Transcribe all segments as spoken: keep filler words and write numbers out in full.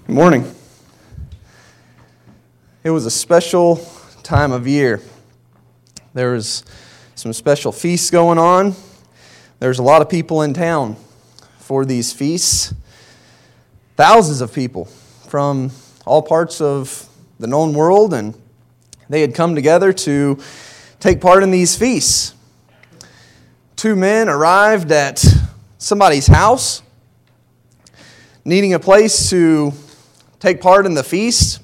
Good morning. It was a special time of year. There was some special feasts going on. There's a lot of people in town for these feasts. Thousands of people from all parts of the known world, and they had come together to take part in these feasts. Two men arrived at somebody's house, needing a place to take part in the feast,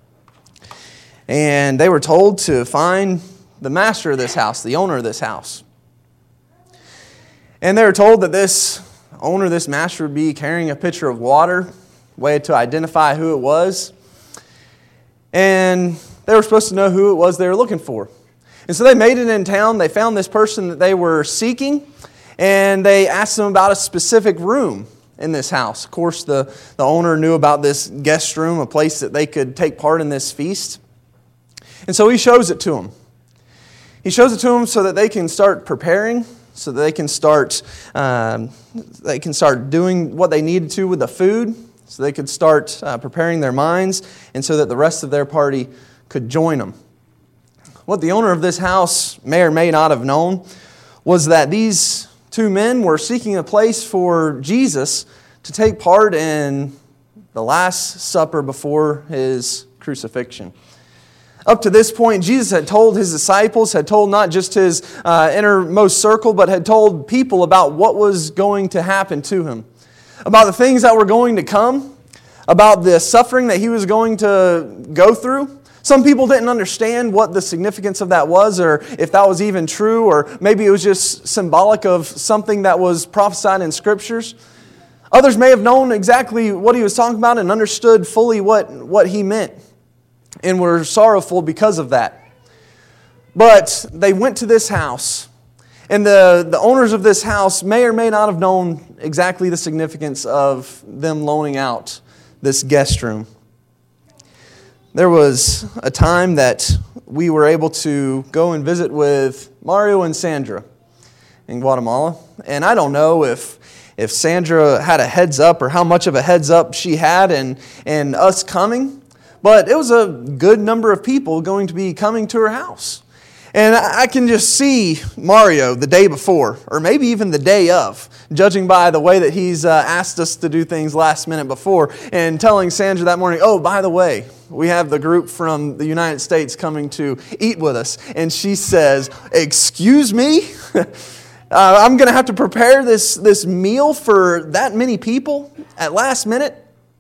and they were told to find the master of this house, the owner of this house. And they were told that this owner, this master, would be carrying a pitcher of water, way to identify who it was. And they were supposed to know who it was they were looking for. And so they made it in town. They found this person that they were seeking, and they asked them about a specific room in this house. Of course, the, the owner knew about this guest room, a place that they could take part in this feast. And so he shows it to them. He shows it to them so that they can start preparing, so that they can start um, they can start doing what they needed to with the food, so they could start uh, preparing their minds, and so that the rest of their party could join them. What the owner of this house may or may not have known was that these two men were seeking a place for Jesus to take part in the Last Supper before His crucifixion. Up to this point, Jesus had told His disciples, had told not just His uh, innermost circle, but had told people about what was going to happen to Him, about the things that were going to come, about the suffering that He was going to go through. Some people didn't understand what the significance of that was, or if that was even true, or maybe it was just symbolic of something that was prophesied in Scriptures. Others may have known exactly what He was talking about and understood fully what, what He meant, and were sorrowful because of that. But they went to this house, and the, the owners of this house may or may not have known exactly the significance of them loaning out this guest room. There was a time that we were able to go and visit with Mario and Sandra in Guatemala. And I don't know if if Sandra had a heads up or how much of a heads up she had in, in us coming, but it was a good number of people going to be coming to her house. And I can just see Mario the day before, or maybe even the day of, judging by the way that he's uh, asked us to do things last minute before, and telling Sandra that morning, oh, by the way, we have the group from the United States coming to eat with us. And she says, excuse me? uh, I'm going to have to prepare this, this meal for that many people at last minute?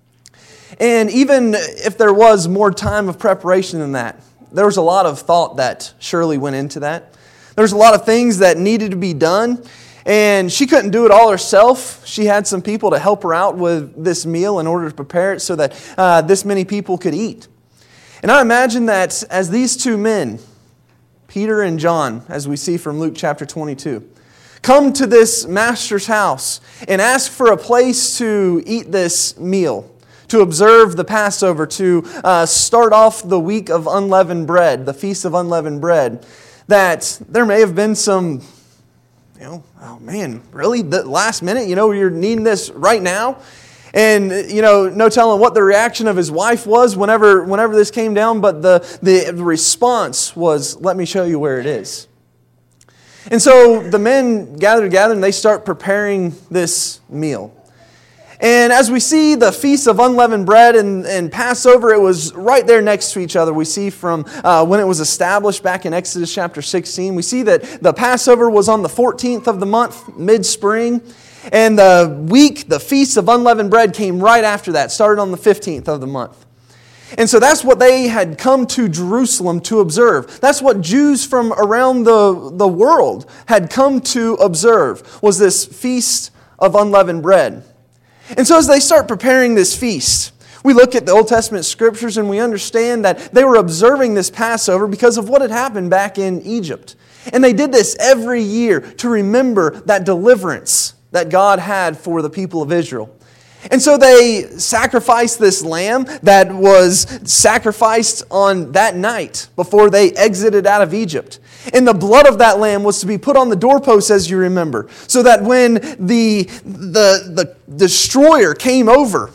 And even if there was more time of preparation than that, there was a lot of thought that surely went into that. There was a lot of things that needed to be done, and she couldn't do it all herself. She had some people to help her out with this meal in order to prepare it so that uh, this many people could eat. And I imagine that as these two men, Peter and John, as we see from Luke chapter twenty-two, come to this master's house and ask for a place to eat this meal, to observe the Passover, to uh, start off the week of unleavened bread, the Feast of Unleavened Bread, that there may have been some, you know, oh man, really? The last minute, you know, you're needing this right now? And, you know, no telling what the reaction of his wife was whenever whenever this came down, but the, the response was, let me show you where it is. And so the men gather together and they start preparing this meal. And as we see the Feast of Unleavened Bread and, and Passover, it was right there next to each other. We see from uh, when it was established back in Exodus chapter sixteen, we see that the Passover was on the fourteenth of the month, mid-spring. And the week, the Feast of Unleavened Bread, came right after that, started on the fifteenth of the month. And so that's what they had come to Jerusalem to observe. That's what Jews from around the, the world had come to observe, was this Feast of Unleavened Bread. And so as they start preparing this feast, we look at the Old Testament Scriptures and we understand that they were observing this Passover because of what had happened back in Egypt. And they did this every year to remember that deliverance that God had for the people of Israel. And so they sacrificed this lamb that was sacrificed on that night before they exited out of Egypt. And the blood of that lamb was to be put on the doorposts, as you remember, so that when the, the, the destroyer came over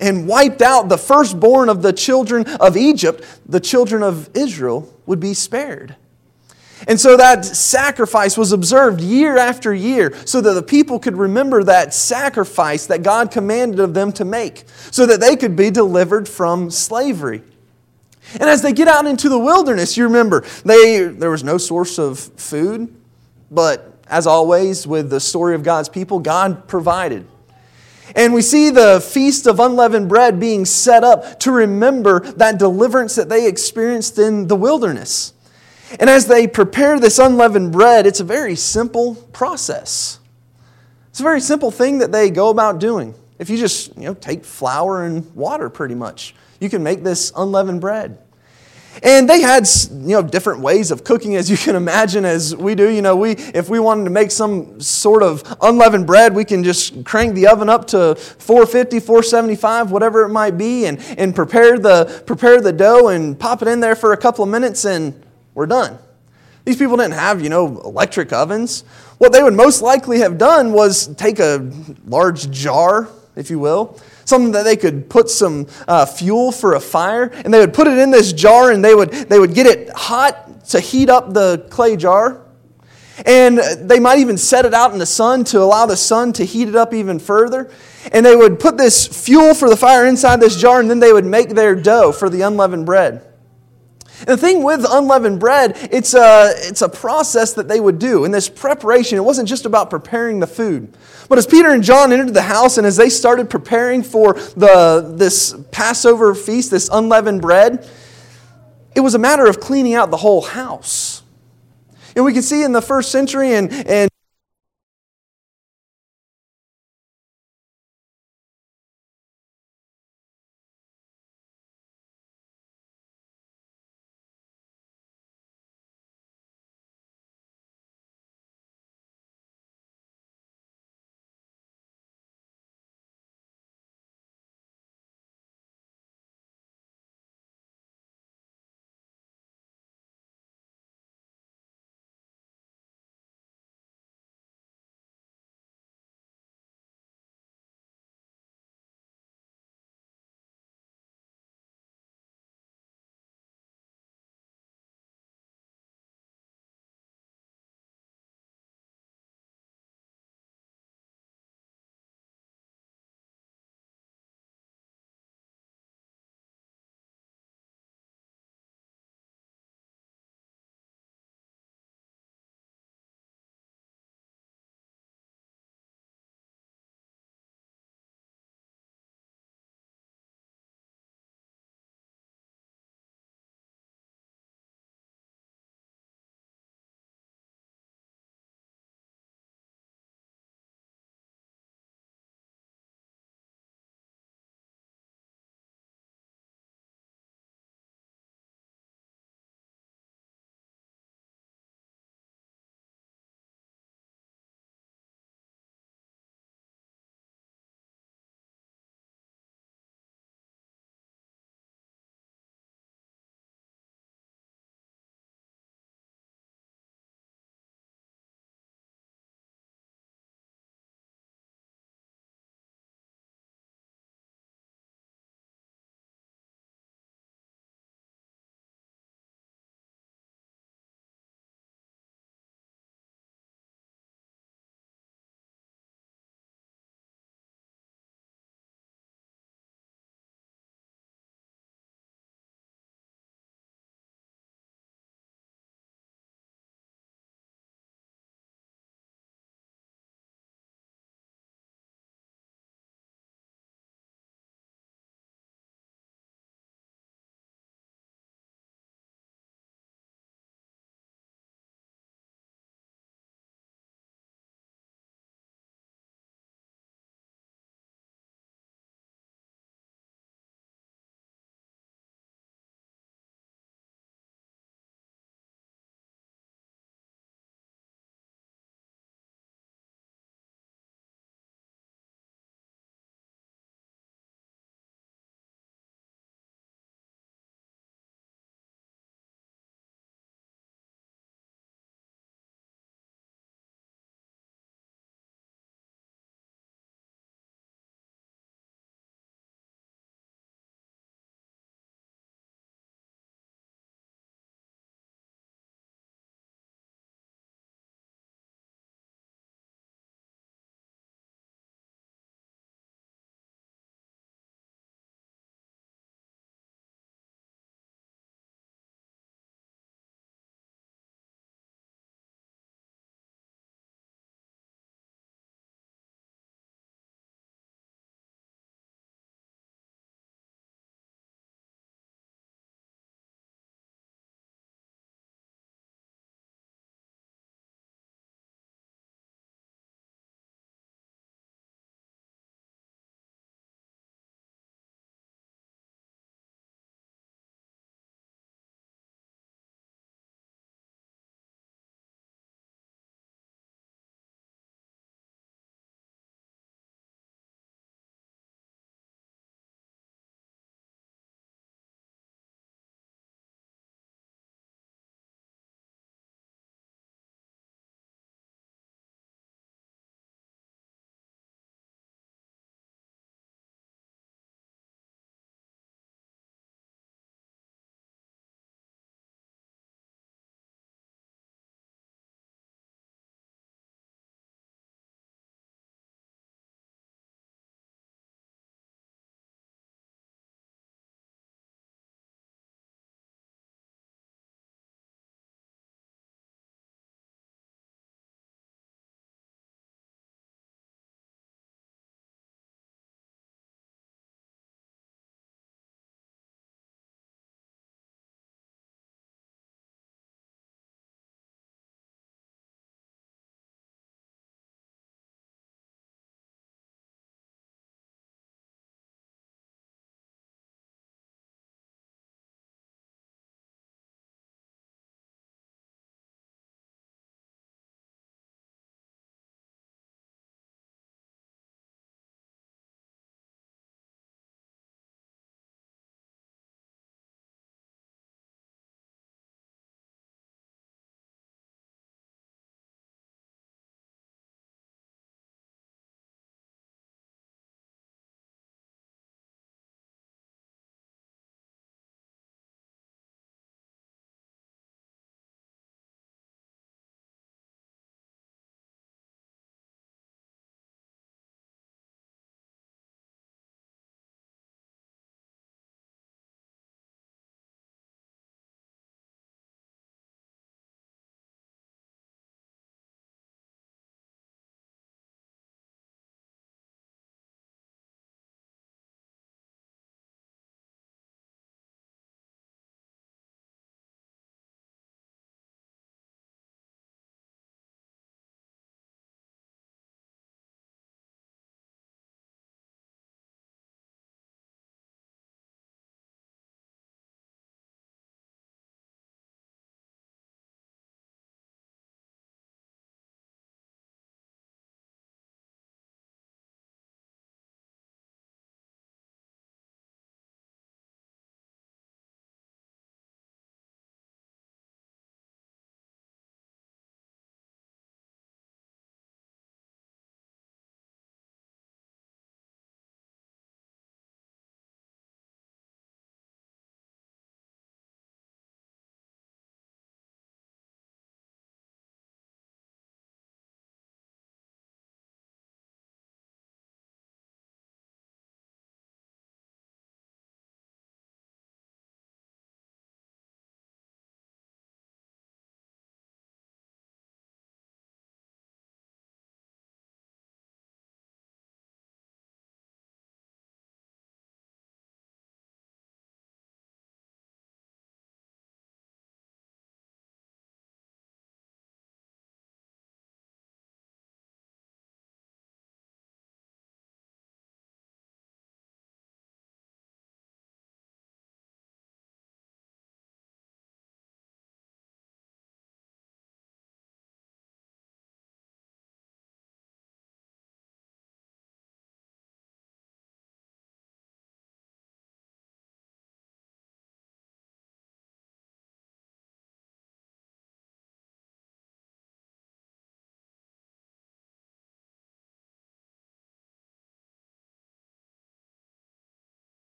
and wiped out the firstborn of the children of Egypt, the children of Israel would be spared. And so that sacrifice was observed year after year so that the people could remember that sacrifice that God commanded of them to make so that they could be delivered from slavery. And as they get out into the wilderness, you remember, they there was no source of food, but as always with the story of God's people, God provided. And we see the Feast of Unleavened Bread being set up to remember that deliverance that they experienced in the wilderness. And as they prepare this unleavened bread, it's a very simple process. It's a very simple thing that they go about doing. If you just, you know, take flour and water pretty much, you can make this unleavened bread. And they had, you know, different ways of cooking, as you can imagine, as we do. You know, we if we wanted to make some sort of unleavened bread, we can just crank the oven up to four fifty, four seventy-five, whatever it might be, and, and prepare the prepare the dough and pop it in there for a couple of minutes, and we're done. These people didn't have, you know, electric ovens. What they would most likely have done was take a large jar, if you will, something that they could put some uh, fuel for a fire, and they would put it in this jar, and they would they would get it hot to heat up the clay jar. And they might even set it out in the sun to allow the sun to heat it up even further. And they would put this fuel for the fire inside this jar, and then they would make their dough for the unleavened bread. And the thing with unleavened bread, it's a, it's a process that they would do. In this preparation, it wasn't just about preparing the food. But as Peter and John entered the house and as they started preparing for the this Passover feast, this unleavened bread, it was a matter of cleaning out the whole house. And we can see in the first century and, and